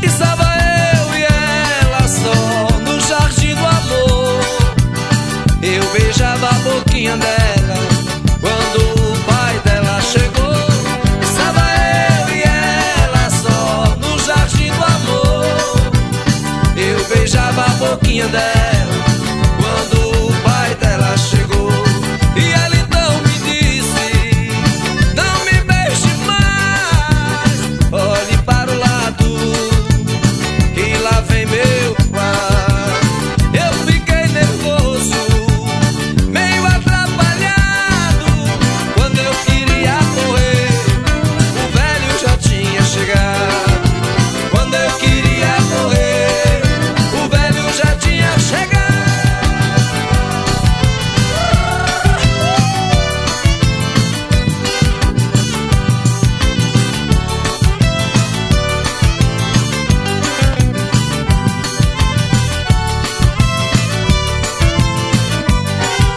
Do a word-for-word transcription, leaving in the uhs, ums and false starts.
Estava eu e ela só no jardim do amor. Eu beijava a boquinha dela quando o pai dela chegou. Estava eu e ela só no jardim do amor. Eu beijava a boquinha dela